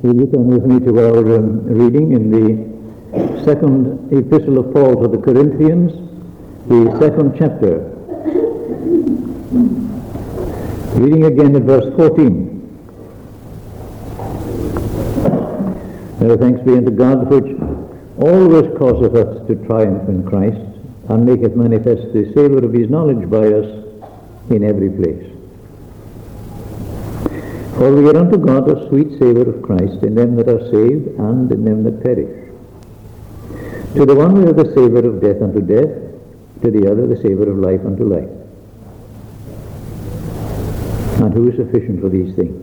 Will you turn with me to our reading in the second epistle of Paul to the Corinthians, the second chapter. Reading again at verse 14. Thanks be unto God, which always causeth us to triumph in Christ, and maketh manifest the savour of his knowledge by us in every place. For we are unto God a sweet savour of Christ in them that are saved and in them that perish. To the one we have the savour of death unto death, to the other the savour of life unto life. And who is sufficient for these things?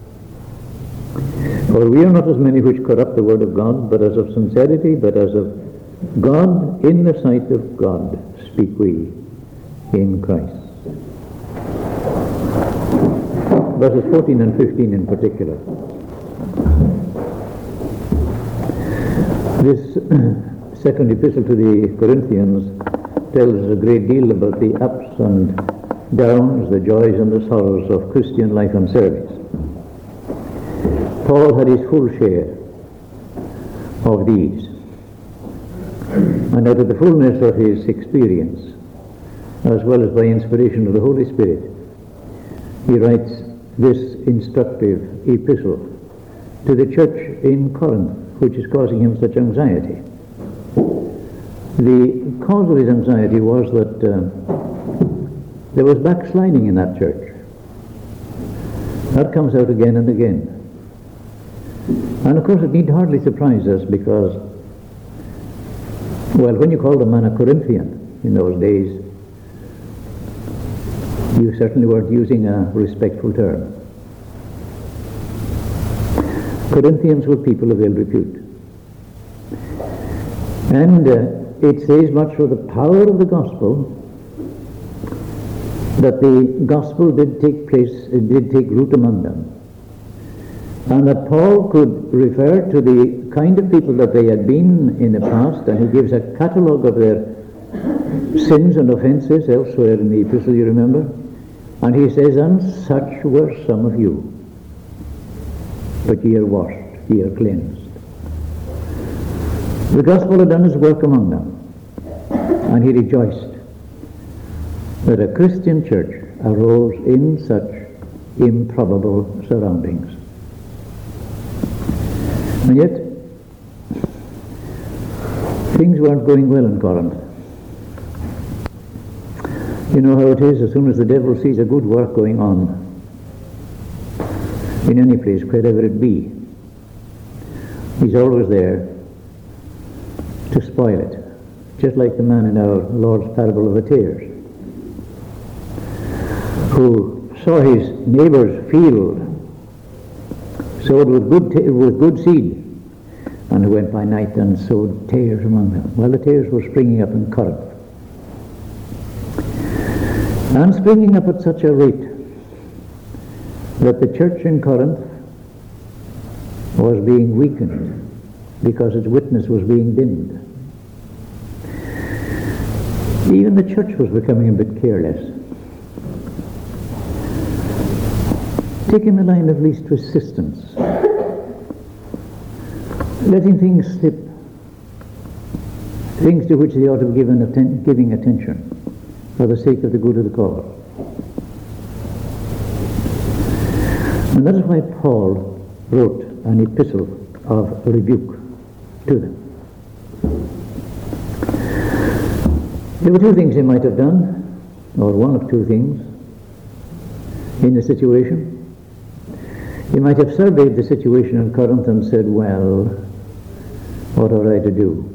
For we are not as many which corrupt the word of God, but as of sincerity, but as of God, in the sight of God, speak we in Christ. Verses 14 and 15 in particular. This second epistle to the Corinthians tells us a great deal about the ups and downs, the joys and the sorrows of Christian life and service. Paul had his full share of these, and out of the fullness of his experience, as well as by inspiration of the Holy Spirit, he writes this instructive epistle to the church in Corinth, which is causing him such anxiety. The cause of his anxiety was that there was backsliding in that church. That comes out again and again. And of course it need hardly surprise us because, well, when you called a man a Corinthian in those days, you certainly weren't using a respectful term. Corinthians were people of ill repute. And it says much for the power of the gospel that the gospel did take place, it did take root among them. And that Paul could refer to the kind of people that they had been in the past, and he gives a catalogue of their sins and offences elsewhere in the epistle, you remember? And he says, and such were some of you, but ye are washed, ye are cleansed. The gospel had done its work among them, and he rejoiced that a Christian church arose in such improbable surroundings. And yet, things weren't going well in Corinth. You know how it is, as soon as the devil sees a good work going on in any place, wherever it be, he's always there to spoil it. Just like the man in our Lord's parable of the tares, who saw his neighbour's field sowed with good seed, and who went by night and sowed tares among them. Well, the tares were springing up in Corinth. And springing up at such a rate that the church in Corinth was being weakened because its witness was being dimmed. Even the church was becoming a bit careless, taking the line of least resistance, letting things slip, things to which they ought to be giving attention for the sake of the good of the cause. And that is why Paul wrote an epistle of rebuke to them. There were two things he might have done, or one of two things, in the situation. He might have surveyed the situation in Corinth and said, well, what are I to do?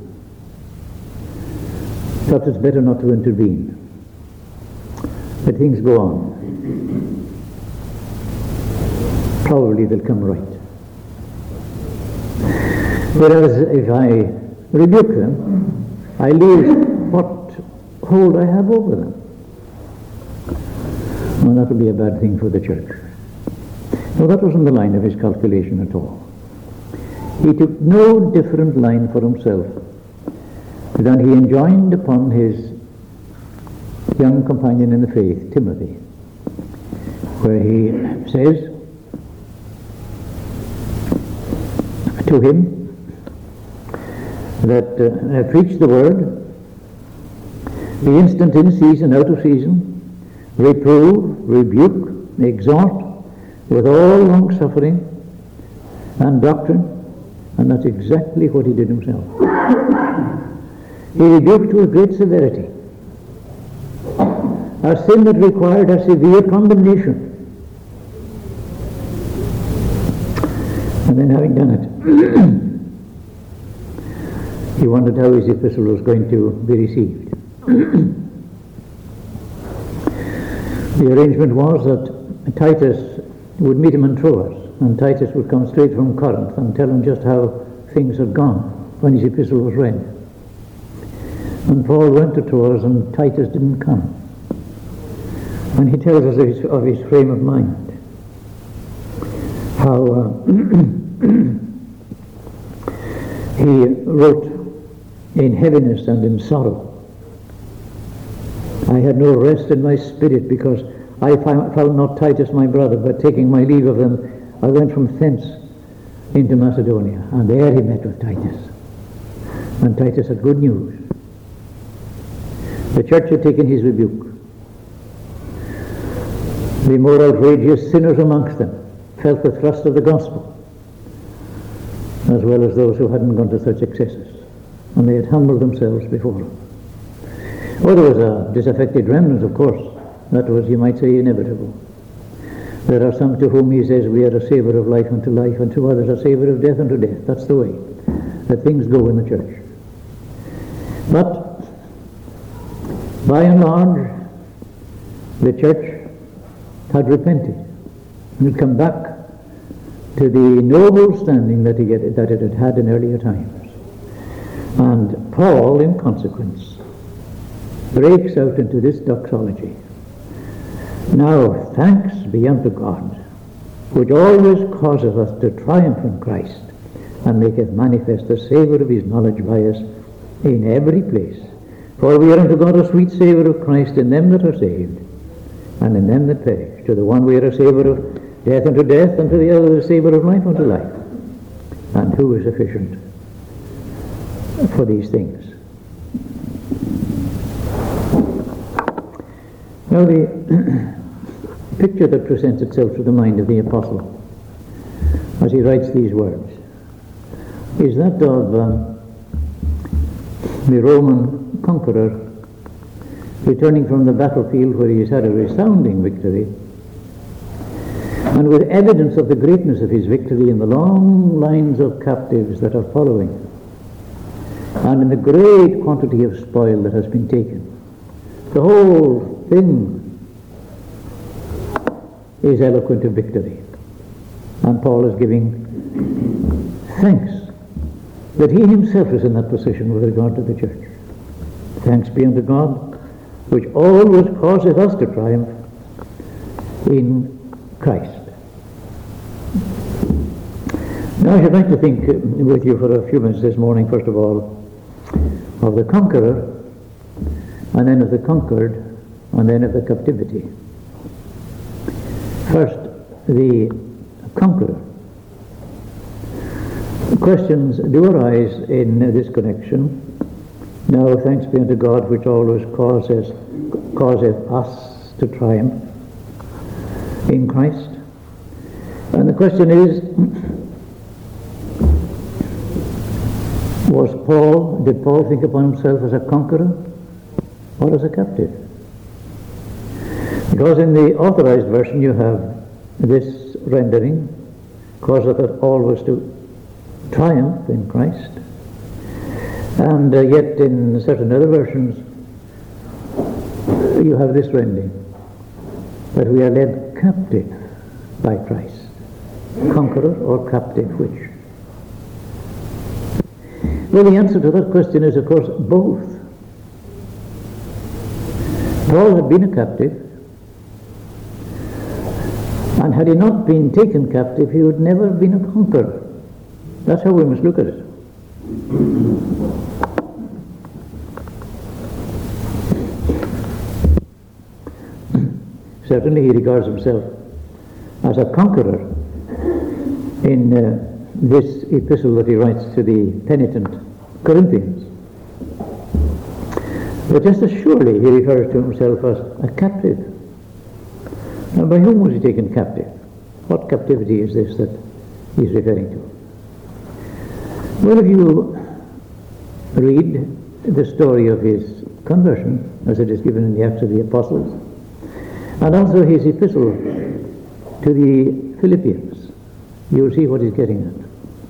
Perhaps it's better not to intervene. Let things go on. Probably they'll come right. Whereas if I rebuke them, I lose what hold I have over them. Well, that would be a bad thing for the church. No, that wasn't the line of his calculation at all. He took no different line for himself than he enjoined upon his young companion in the faith, Timothy, where he says, to him that preach the word, be instant in season, out of season, reprove, rebuke, exhort, with all long suffering and doctrine, and that's exactly what he did himself. He rebuked with great severity a sin that required a severe condemnation. And then, having done it, he wondered how his epistle was going to be received. The arrangement was that Titus would meet him in Troas, and Titus would come straight from Corinth and tell him just how things had gone when his epistle was read. And Paul went to Troas, and Titus didn't come. And he tells us of his frame of mind, how he wrote in heaviness and in sorrow. I had no rest in my spirit, because I found not Titus my brother, but taking my leave of them, I went from thence into Macedonia, and there he met with Titus. And Titus had good news. The church had taken his rebuke. The more outrageous sinners amongst them felt the thrust of the gospel, as well as those who hadn't gone to such excesses, and they had humbled themselves before him. Oh, there was a disaffected remnant, of course. That was, you might say, inevitable. There are some to whom he says, we are a savour of life unto life, and to others a savour of death unto death. That's the way that things go in the church. But by and large, the church had repented and had come back to the noble standing that it had had in earlier times. And Paul, in consequence, breaks out into this doxology. Now thanks be unto God, which always causeth us to triumph in Christ, and maketh manifest the savour of his knowledge by us in every place. For we are unto God a sweet savour of Christ in them that are saved, and in them that perish. To the one we are a savour of death unto death, and to the other a savour of life unto life. And who is sufficient for these things? Now the picture that presents itself to the mind of the apostle as he writes these words is that of the Roman conqueror returning from the battlefield where he has had a resounding victory, and with evidence of the greatness of his victory in the long lines of captives that are following, and in the great quantity of spoil that has been taken. The whole thing is eloquent of victory. And Paul is giving thanks that he himself is in that position with regard to the church. Thanks be unto God, which always causeth us to triumph in Christ. Now I should like to think with you for a few minutes this morning, first of all, of the conqueror, and then of the conquered, and then of the captivity. First, the conqueror. Questions do arise in this connection. Now, thanks be unto God, which always causeth us to triumph in Christ. And the question is, did Paul think upon himself as a conqueror or as a captive? Because in the authorized version you have this rendering, causeth us always to triumph in Christ. And yet in certain other versions you have this rendering, that we are led captive by Christ. Conqueror or captive, which? Well, the answer to that question is, of course, both. Paul had been a captive, and had he not been taken captive, he would never have been a conqueror. That's how we must look at it. Certainly he regards himself as a conqueror in this epistle that he writes to the penitent Corinthians. But just as surely he refers to himself as a captive. Now, by whom was he taken captive? What captivity is this that he's referring to? Well, if you read the story of his conversion, as it is given in the Acts of the Apostles, and also his epistle to the Philippians, you will see what he's getting at.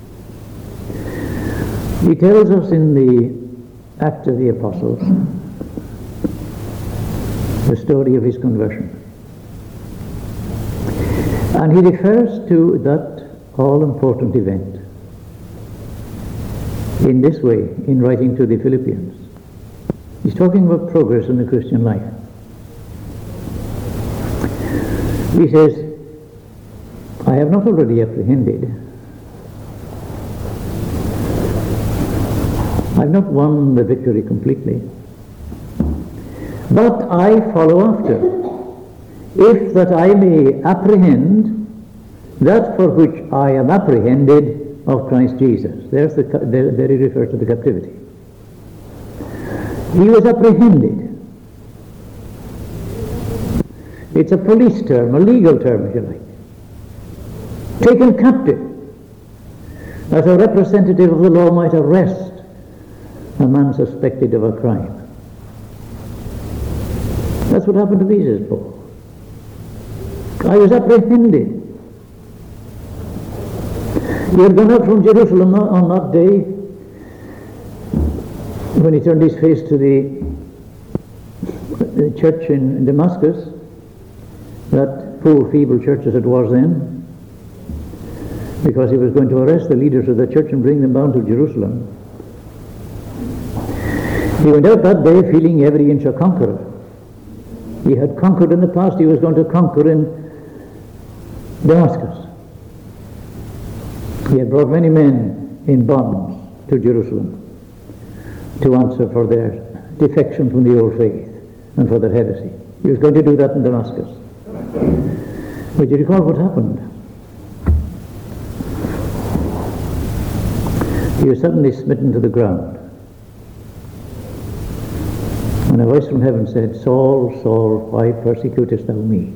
He tells us in the Acts of the Apostles the story of his conversion. And he refers to that all-important event in this way in writing to the Philippians. He's talking about progress in the Christian life. He says, I have not already apprehended. I've not won the victory completely. But I follow after, if that I may apprehend that for which I am apprehended of Christ Jesus. There he refers to the captivity. He was apprehended. It's a police term, a legal term, if you like. Taken captive, as a representative of the law might arrest a man suspected of a crime. That's what happened to me, says Paul. I was apprehended. He had gone out from Jerusalem on that day when he turned his face to the church in Damascus, that poor feeble church as it was then, because he was going to arrest the leaders of the church and bring them down to Jerusalem. He went out that day feeling every inch a conqueror. He had conquered in the past, he was going to conquer in Damascus. He had brought many men in bonds to Jerusalem to answer for their defection from the old faith and for their heresy. He was going to do that in Damascus. But you recall what happened? He was suddenly smitten to the ground. And a voice from heaven said, Saul, Saul, why persecutest thou me?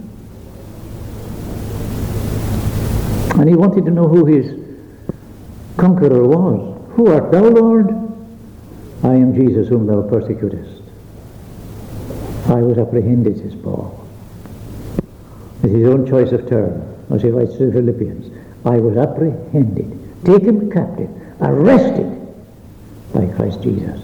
And he wanted to know who his conqueror was. Who art thou, Lord? I am Jesus whom thou persecutest. I was apprehended, says Paul. It's his own choice of term, as he writes to the Philippians. I was apprehended, taken captive, arrested by Christ Jesus.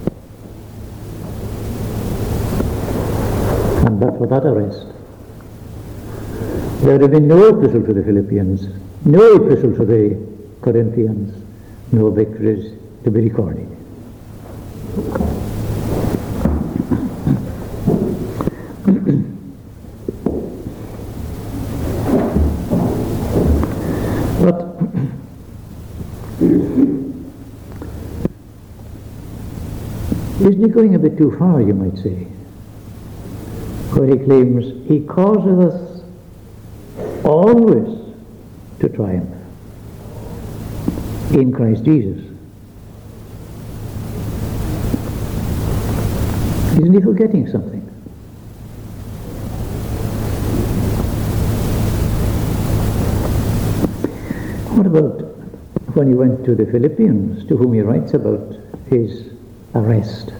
And but for that arrest, there would have been no epistle to the Philippians, no epistle to the Corinthians, no victories to be recorded. But isn't he going a bit too far, you might say, where he claims he causes us always to triumph in Christ Jesus? Isn't he forgetting something? What about when he went to the Philippians, to whom he writes about his arrest?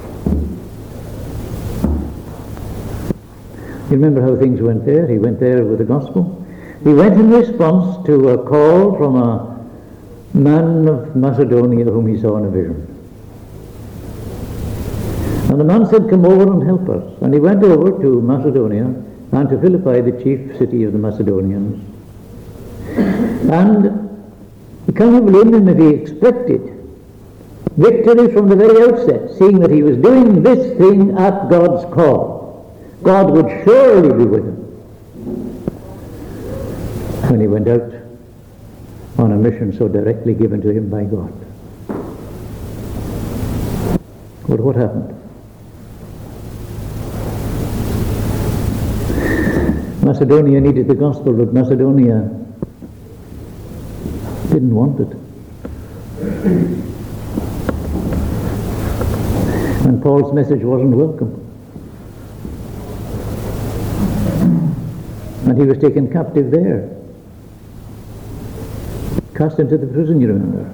You remember how things went there? He went there with the gospel. He went in response to a call from a man of Macedonia whom he saw in a vision. And the man said, come over and help us. And he went over to Macedonia and to Philippi, the chief city of the Macedonians. And you can't blame him if he expected victory from the very outset, seeing that he was doing this thing at God's call. God would surely be with him when he went out on a mission so directly given to him by God. But what happened? Macedonia needed the gospel, but Macedonia Didn't want it. And Paul's message wasn't welcome. And he was taken captive there. Cast into the prison, you remember.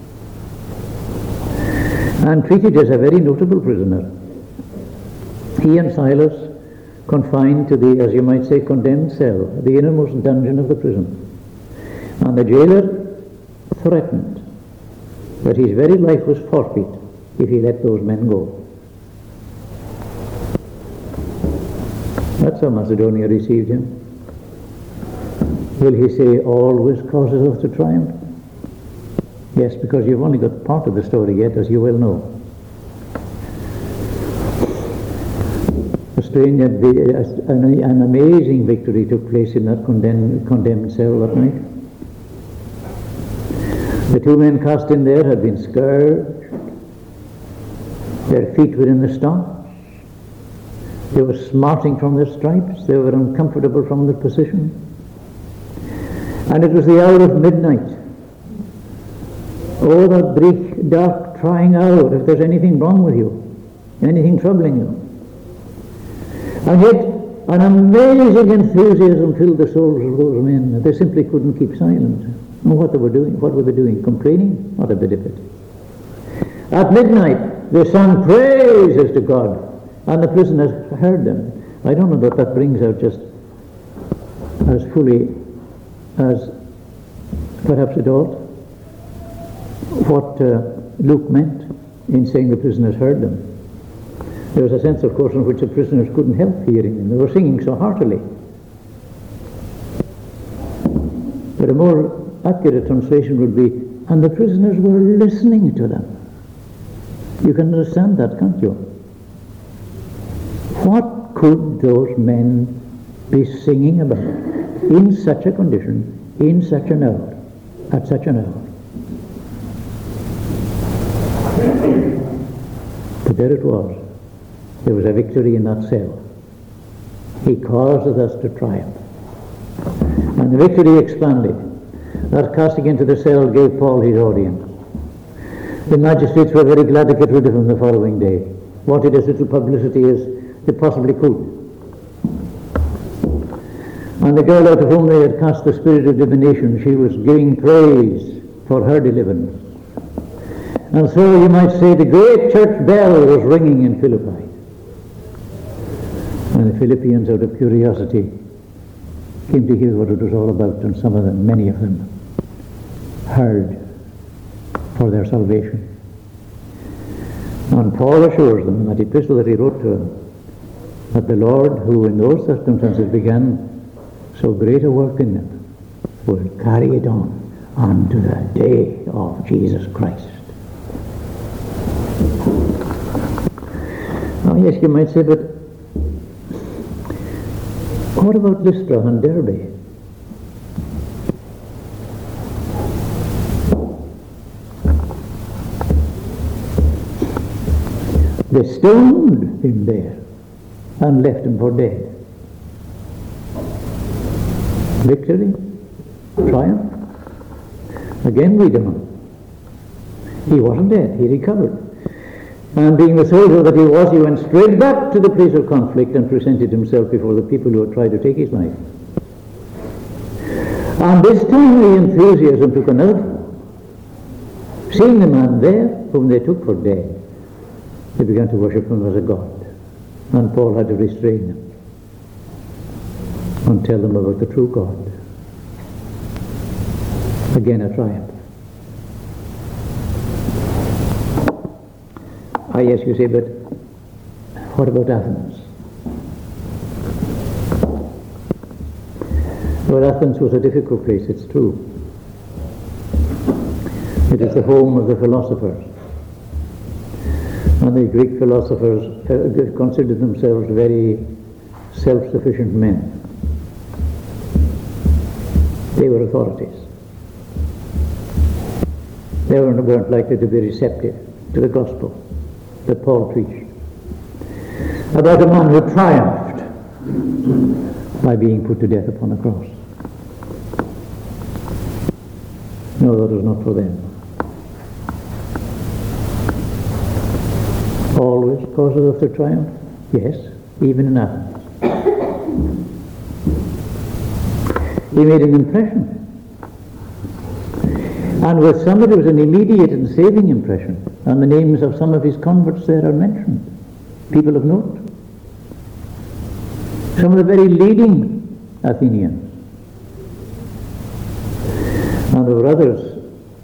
And treated as a very notable prisoner. He and Silas confined to the, as you might say, condemned cell, the innermost dungeon of the prison. And the jailer threatened that his very life was forfeit if he let those men go. That's how Macedonia received him. Will he say always causes us to triumph? Yes, because you've only got part of the story yet, as you well know. An amazing victory took place in that condemned cell that night. The two men cast in there had been scourged. Their feet were in the stocks. They were smarting from their stripes. They were uncomfortable from their position. And it was the hour of midnight. Oh, that brief, dark crying out if there's anything wrong with you, anything troubling you. And yet, an amazing enthusiasm filled the souls of those men. They simply couldn't keep silent. And what were they doing? Complaining? Not a bit of it. At midnight, they sang praises to God, and the prisoners heard them. I don't know that brings out just as fully as perhaps it ought what Luke meant in saying the prisoners heard them. There was a sense, of course, in which the prisoners couldn't help hearing them. They were singing so heartily. But a more accurate translation would be, and the prisoners were listening to them. You can understand that, can't you? What could those men be singing about in such a condition, in such an hour, at such an hour? But there it was. There was a victory in that cell. He causes us to triumph. And the victory expanded. That casting into the cell gave Paul his audience. The magistrates were very glad to get rid of him the following day. Wanted as little publicity as they possibly could. And the girl out of whom they had cast the spirit of divination, she was giving praise for her deliverance. And so you might say the great church bell was ringing in Philippi. And the Philippians, out of curiosity, came to hear what it was all about, and some of them, many of them, heard for their salvation. And Paul assures them in that epistle that he wrote to them that the Lord, who in those circumstances began so great a work in them, will carry it on unto the day of Jesus Christ. Now, yes, you might say, but what about Lystra and Derbe? They stoned him there and left him for dead. Victory? Triumph? Again we don't. He wasn't dead, he recovered. And being the soldier that he was, he went straight back to the place of conflict and presented himself before the people who had tried to take his life. And this time the enthusiasm took another form. Seeing the man there, whom they took for dead, they began to worship him as a god. And Paul had to restrain them and tell them about the true God. Again a triumph. Yes, you say, but what about Athens? Well, Athens was a difficult place, it's true. It is the home of the philosophers. And the Greek philosophers considered themselves very self-sufficient men. They were authorities. They weren't likely to be receptive to the gospel that Paul preached about a man who triumphed by being put to death upon a cross. No, that was not for them. Always causes us to triumph? Yes, even in Athens. He made an impression. And with some it was an immediate and saving impression. And the names of some of his converts there are mentioned. People of note. Some of the very leading Athenians. And there were others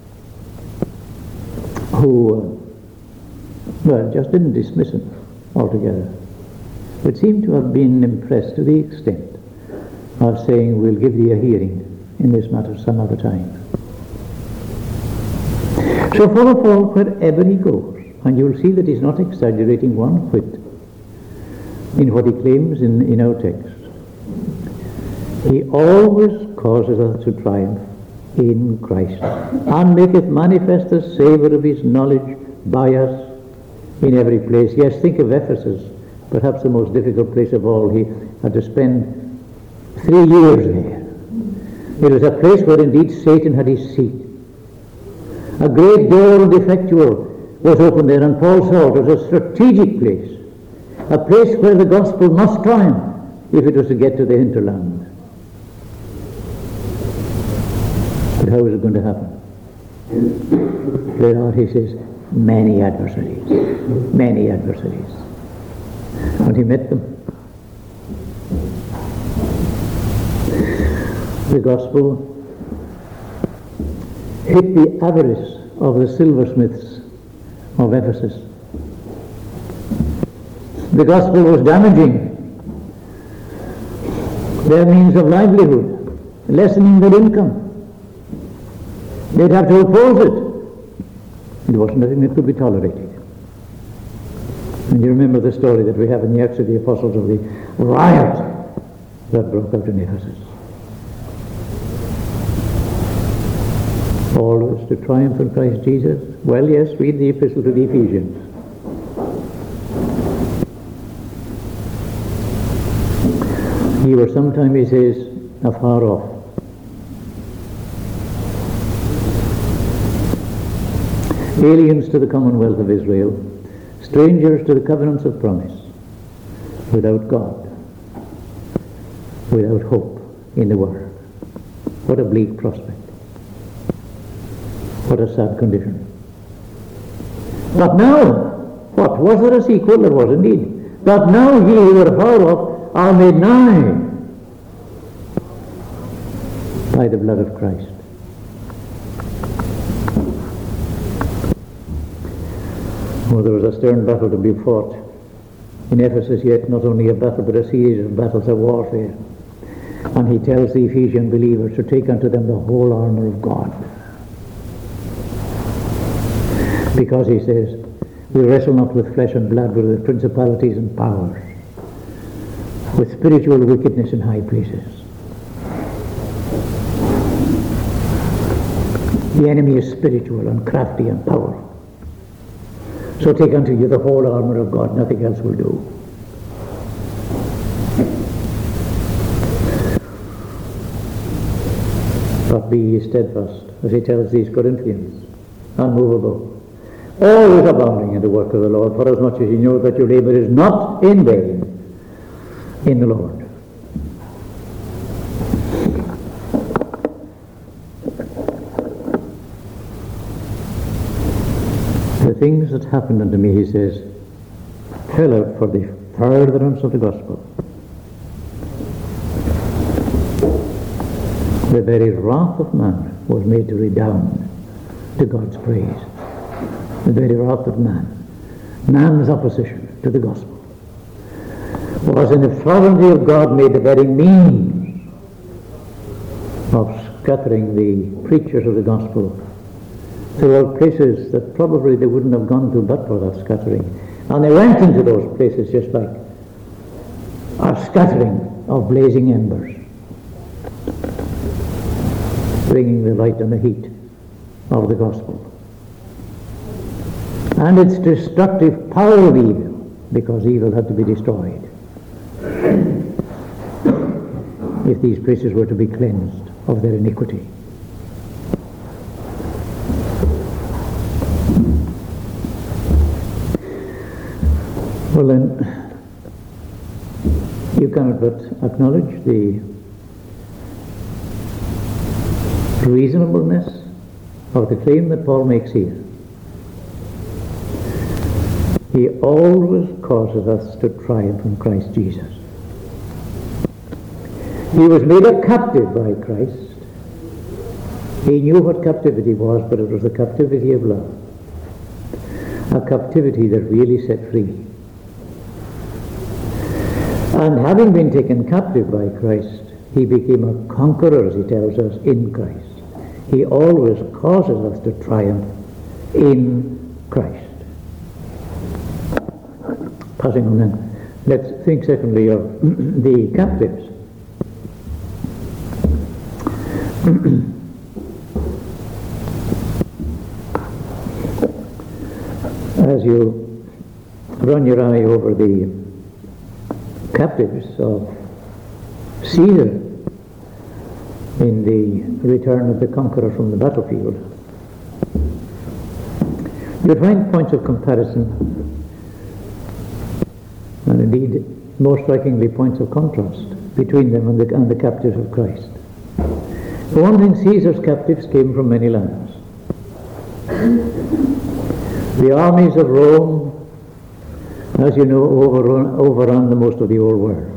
who, just didn't dismiss him altogether, but seemed to have been impressed to the extent of saying, we'll give thee a hearing in this matter some other time. So follow Paul wherever he goes, and you'll see that he's not exaggerating one whit in what he claims in our text. He always causes us to triumph in Christ, and maketh manifest the savour of his knowledge by us in every place. Yes, think of Ephesus, perhaps the most difficult place of all. He had to spend 3 years there. It was a place where indeed Satan had his seat. A great door and effectual was opened there, and Paul saw it was a strategic place, a place where the gospel must triumph if it was to get to the hinterland. But how is it going to happen? There are, he says, many adversaries. Many adversaries. And he met them. The gospel hit the avarice of the silversmiths of Ephesus. The gospel was damaging their means of livelihood, lessening their income. They'd have to oppose it. It wasn't anything that could be tolerated. And you remember the story that we have in the Acts of the Apostles of the riot that broke out in Ephesus. Always to triumph in Christ Jesus? Well, yes, read the epistle to the Ephesians. Ye were sometime, he says, afar off. Aliens to the commonwealth of Israel, strangers to the covenants of promise, without God, without hope in the world. What a bleak prospect. What a sad condition. But now, what? Was there a sequel? There was indeed. But now ye who were far off are made nigh by the blood of Christ. Oh, there was a stern battle to be fought in Ephesus, yet not only a battle, but a series of battles of warfare. And he tells the Ephesian believers to take unto them the whole armour of God. Because he says, we wrestle not with flesh and blood, but with principalities and powers, with spiritual wickedness in high places. The enemy is spiritual and crafty and powerful. So take unto you the whole armour of God, nothing else will do. But be ye steadfast, as he tells these Corinthians, unmovable, always abounding in the work of the Lord, for as much as you know that your labour is not in vain in the Lord. The things that happened unto me, he says, fell out for the furtherance of the gospel. The very wrath of man was made to redound to God's praise. The very wrath of man, man's opposition to the gospel, was in the sovereignty of God made the very means of scattering the preachers of the gospel throughout places that probably they wouldn't have gone to but for that scattering. And they went into those places just like a scattering of blazing embers, bringing the light and the heat of the gospel. And its destructive power of evil, because evil had to be destroyed if these places were to be cleansed of their iniquity. Well then, you cannot but acknowledge the reasonableness of the claim that Paul makes here. He always causes us to triumph in Christ Jesus. He was made a captive by Christ. He knew what captivity was, but it was the captivity of love. A captivity that really set free. And having been taken captive by Christ, he became a conqueror, as he tells us, in Christ. He always causes us to triumph in Christ. Passing on then, let's think secondly of the captives. As you run your eye over the captives of Caesar in the return of the conqueror from the battlefield, you'll find points of comparison, and indeed more strikingly points of contrast between them and the captives of Christ. For one thing, Caesar's captives came from many lands. The armies of Rome, as you know, overran the most of the old world.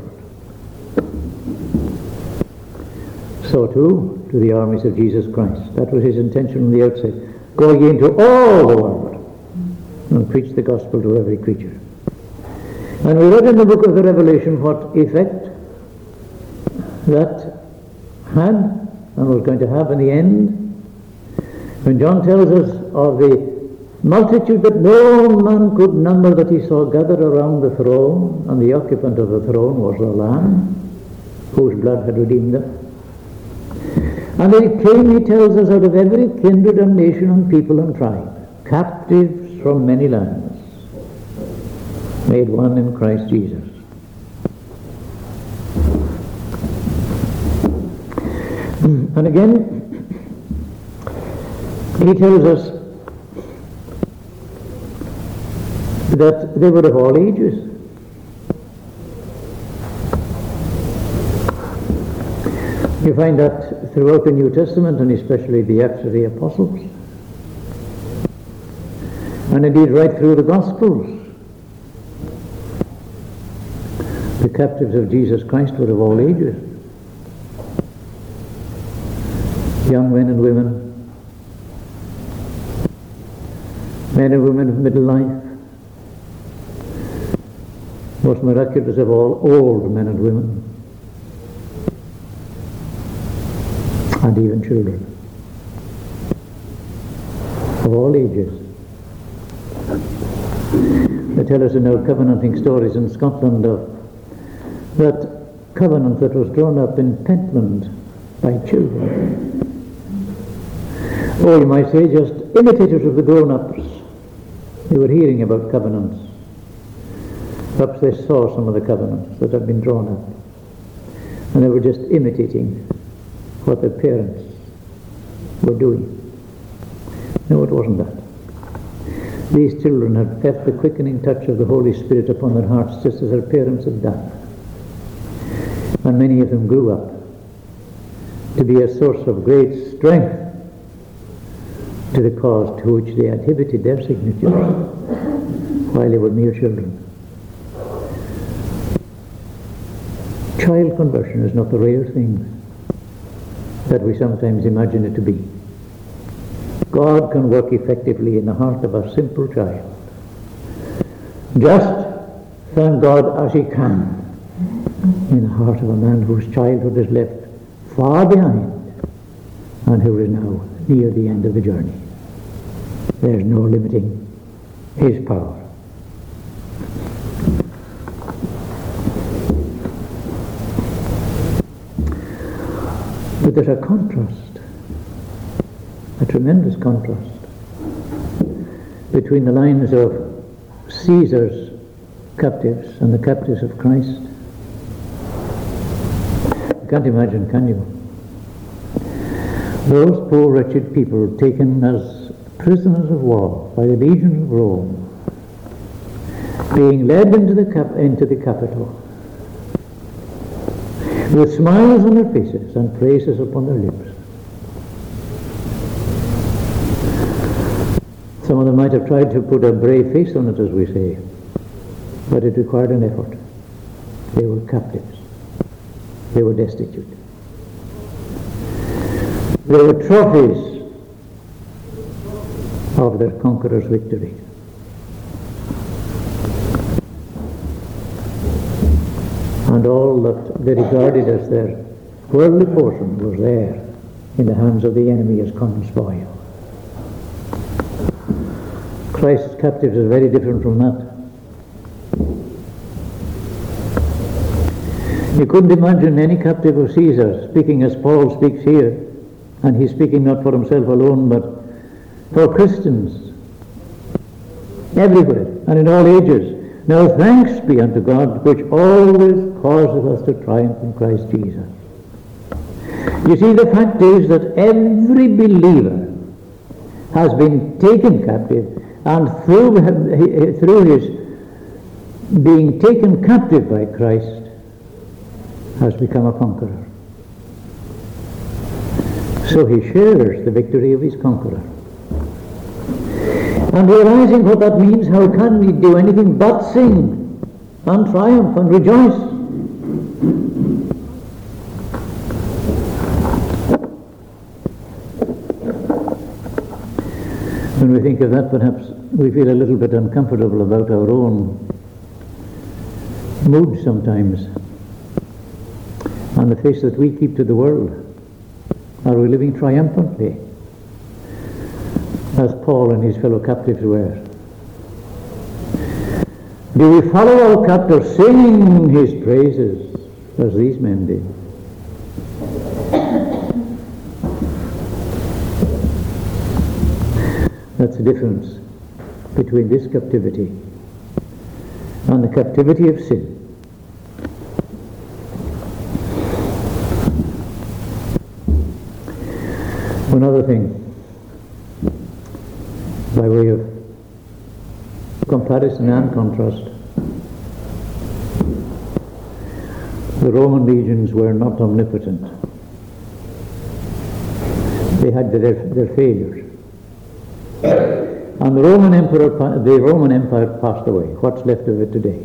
So too to the armies of Jesus Christ. That was his intention from the outset. Go ye into all the world and preach the gospel to every creature. And we read in the book of the Revelation what effect that had and was going to have in the end. When John tells us of the multitude that no man could number that he saw gathered around the throne, and the occupant of the throne was the Lamb, whose blood had redeemed them. And they came, he tells us, out of every kindred and nation and people and tribe, captives from many lands, made one in Christ Jesus. And again, he tells us that they were of all ages. You find that throughout the New Testament, and especially the Acts of the Apostles, and indeed right through the Gospels. The captives of Jesus Christ were of all ages. Young men and women, men and women of middle life, most miraculous of all, old men and women, and even children of all ages. They tell us in our covenanting stories in Scotland of that covenant that was drawn up in Pentland by children. Or you might say just imitators of the grown-ups. They were hearing about covenants. Perhaps they saw some of the covenants that had been drawn up, and they were just imitating what their parents were doing. No, it wasn't that. These children had felt the quickening touch of the Holy Spirit upon their hearts just as their parents had done. And many of them grew up to be a source of great strength to the cause to which they had inhibited their signatures while they were mere children. Child conversion is not the rare thing that we sometimes imagine it to be. God can work effectively in the heart of a simple child. Just, thank God, as he can in the heart of a man whose childhood is left far behind and who is now near the end of the journey. There's no limiting his power. But there's a contrast, a tremendous contrast, between the lines of Caesar's captives and the captives of Christ. You can't imagine, can you? Those poor wretched people taken as prisoners of war by the legions of Rome, being led into the capital, with smiles on their faces and praises upon their lips. Some of them might have tried to put a brave face on it, as we say, but it required an effort. They were captives. They were destitute. They were trophies of their conqueror's victory. And all that they regarded as their worldly portion was there in the hands of the enemy as common spoil. Christ's captives are very different from that. You couldn't imagine any captive of Caesar speaking as Paul speaks here, and he's speaking not for himself alone, but for Christians everywhere and in all ages. Now thanks be unto God, which always causes us to triumph in Christ Jesus. You see, the fact is that every believer has been taken captive, and through his being taken captive by Christ, has become a conqueror. So he shares the victory of his conqueror. And realizing what that means, how can we do anything but sing and triumph and rejoice? When we think of that, perhaps we feel a little bit uncomfortable about our own mood sometimes, and the face that we keep to the world. Are we living triumphantly, as Paul and his fellow captives were? Do we follow our captor singing his praises, as these men did? That's the difference between this captivity and the captivity of sin. Another thing, by way of comparison and contrast, the Roman legions were not omnipotent. They had their failures. And the Roman Empire passed away. What's left of it today?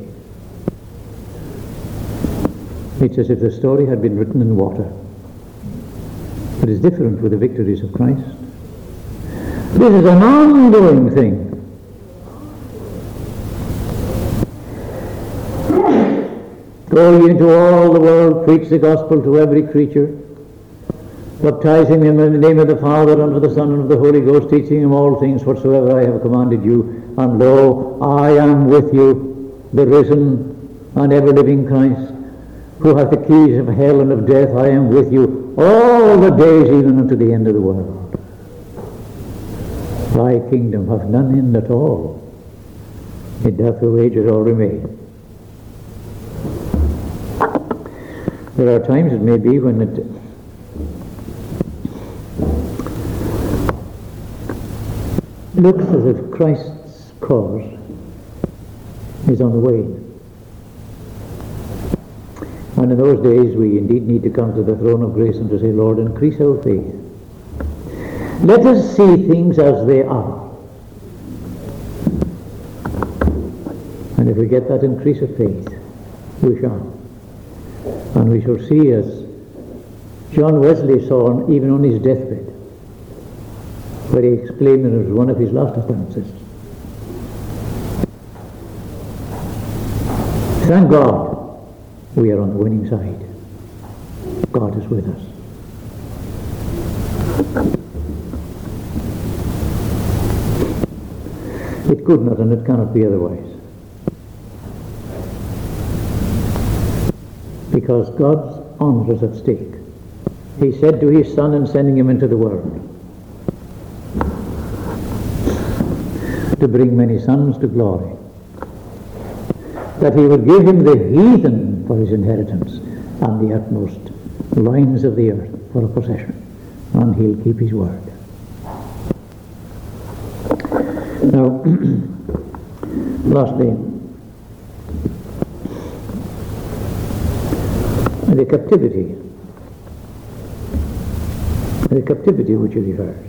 It's as if the story had been written in water. But it's different with the victories of Christ. This is an ongoing thing. Go ye into all the world, preach the gospel to every creature, baptizing them in the name of the Father, and of the Son, and of the Holy Ghost, teaching them all things whatsoever I have commanded you. And lo, I am with you, the risen and ever-living Christ, who hath the keys of hell and of death. I am with you all the days, even unto the end of the world. Thy kingdom hath none end at all. It doth through ages all remain. There are times, it may be, when it looks as if Christ's cause is on the wane. And in those days we indeed need to come to the throne of grace and to say, Lord, increase our faith. Let us see things as they are. And if we get that increase of faith, we shall. And we shall see, as John Wesley saw even on his deathbed, where he exclaimed, and it was one of his last utterances, thank God we are on the winning side. God is with us. It could not and it cannot be otherwise. Because God's honor is at stake. He said to his Son in sending him into the world, to bring many sons to glory, that he would give him the heathen for his inheritance and the utmost lines of the earth for a possession, and he'll keep his word. Now, lastly, the captivity. The captivity which he refers.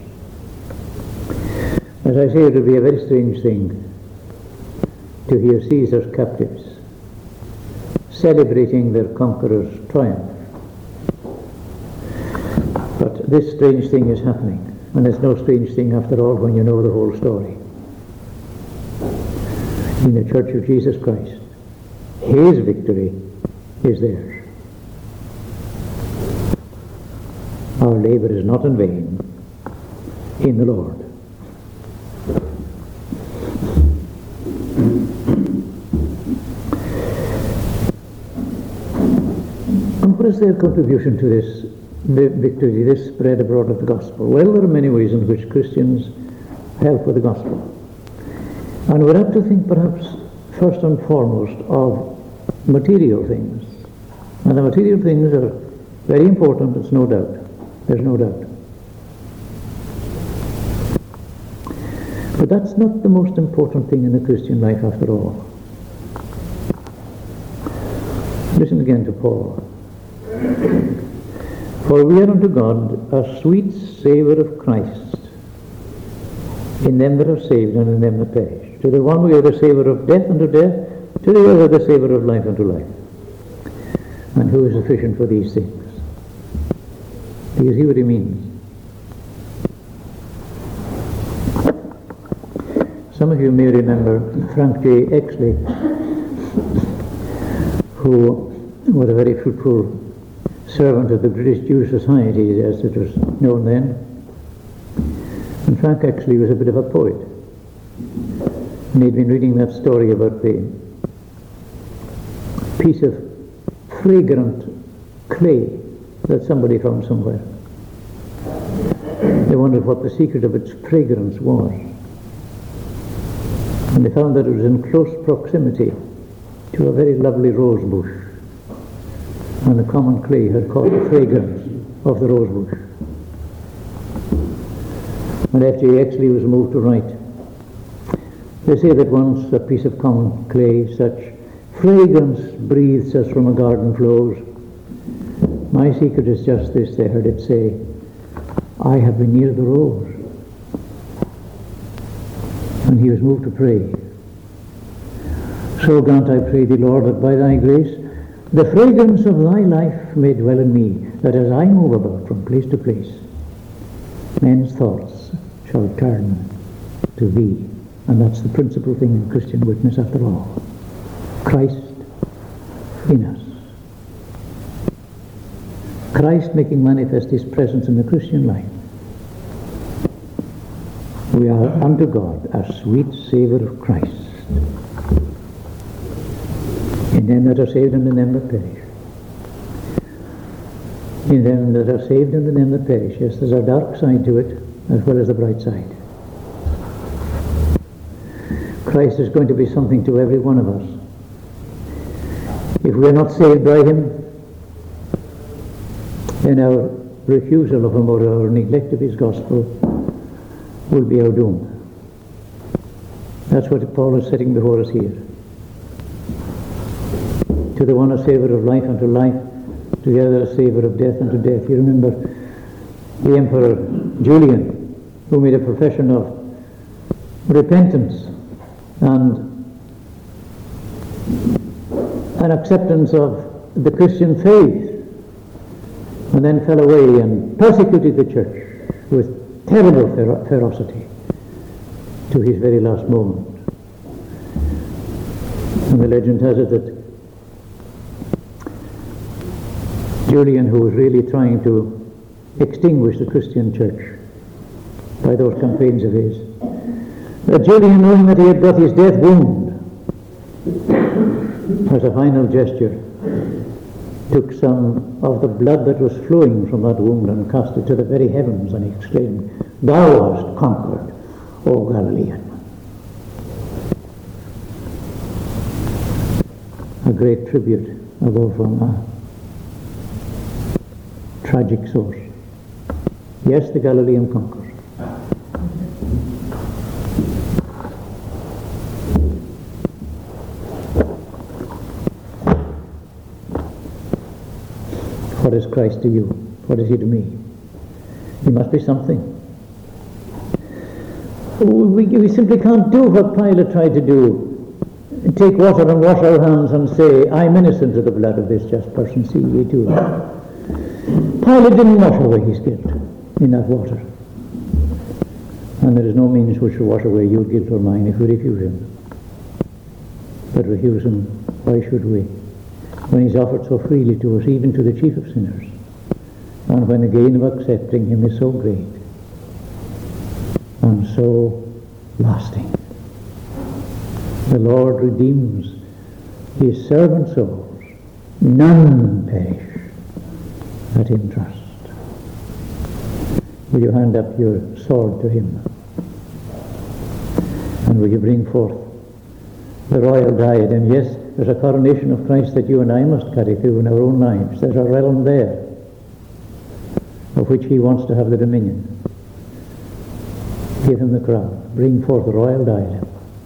As I say, it would be a very strange thing to hear Caesar's captives celebrating their conqueror's triumph. But this strange thing is happening, and it's no strange thing after all when you know the whole story. In the Church of Jesus Christ, his victory is theirs. Our labour is not in vain in the Lord. And what is their contribution to this victory, this spread abroad of the gospel? Well, there are many ways in which Christians help with the gospel. And we'd have to think perhaps first and foremost of material things. And the material things are very important, there's no doubt. But that's not the most important thing in the Christian life after all. Listen again to Paul. For we are unto God a sweet savour of Christ in them that are saved and in them that perish. To the one we are the savour of death unto death, to the other the savour of life unto life. And who is sufficient for these things? Do you see what he means? Some of you may remember Frank J. Exley, who was a very fruitful servant of the British Jewish Society, as it was known then. And Frank Exley was a bit of a poet. And he'd been reading that story about the piece of fragrant clay that somebody found somewhere. They wondered what the secret of its fragrance was. And they found that it was in close proximity to a very lovely rose bush. And the common clay had caught the fragrance of the rose bush. And F.J. Exley was moved to write, they say that once a piece of common clay, such fragrance breathes as from a garden flows. My secret is just this, they heard it say, I have been near the rose. And he was moved to pray. So grant, I pray thee, Lord, that by thy grace the fragrance of thy life may dwell in me, that as I move about from place to place, men's thoughts shall turn to thee. And that's the principal thing in Christian witness after all. Christ in us. Christ making manifest his presence in the Christian life. We are unto God a sweet savour of Christ in them that are saved and in them that perish. In them that are saved and in them that perish. Yes, there's a dark side to it as well as the bright side. Christ is going to be something to every one of us. If we are not saved by him, then our refusal of him or our neglect of his gospel will be our doom. That's what Paul is setting before us here. To the one a savour of life unto life, to the other a savour of death unto death. You remember the Emperor Julian, who made a profession of repentance and an acceptance of the Christian faith, and then fell away and persecuted the church with terrible ferocity to his very last moment. And the legend has it that Julian, who was really trying to extinguish the Christian church by those campaigns of his, that Julian, knowing that he had got his death wound, as a final gesture, took some of the blood that was flowing from that wound and cast it to the very heavens, and he exclaimed, Thou hast conquered, O Galilean. A great tribute, although from a tragic source. Yes, the Galilean conquers. What is Christ to you? What is he to me? He must be something. We simply can't do what Pilate tried to do. Take water and wash our hands and say, I'm innocent of the blood of this just person. See ye too. Pilate didn't wash away his guilt in that water. And there is no means which will wash away your guilt or mine if we refuse him. But refuse him, why should we? When he's offered so freely to us, even to the chief of sinners. And when the gain of accepting him is so great and so lasting. The Lord redeems his servant souls. None perish that in trust. Will you hand up your sword to him? And will you bring forth the royal diadem? Yes, there's a coronation of Christ that you and I must carry through in our own lives. There's a realm there of which he wants to have the dominion. Give him the crown. Bring forth the royal diadem.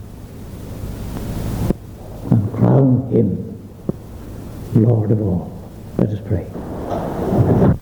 And crown him Lord of all. Let us pray.